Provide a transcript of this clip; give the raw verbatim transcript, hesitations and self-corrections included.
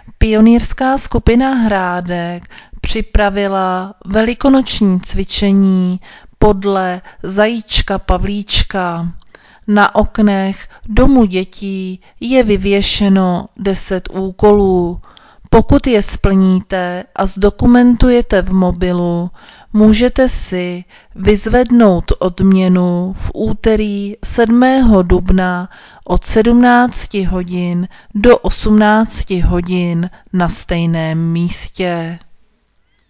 Pionýrská skupina Hrádek připravila velikonoční cvičení podle Zajíčka Pavlíčka. Na oknech domu dětí je vyvěšeno deset úkolů. Pokud je splníte a zdokumentujete v mobilu, můžete si vyzvednout odměnu v úterý sedmého dubna od sedmnácti hodin do osmnácti hodin na stejném místě.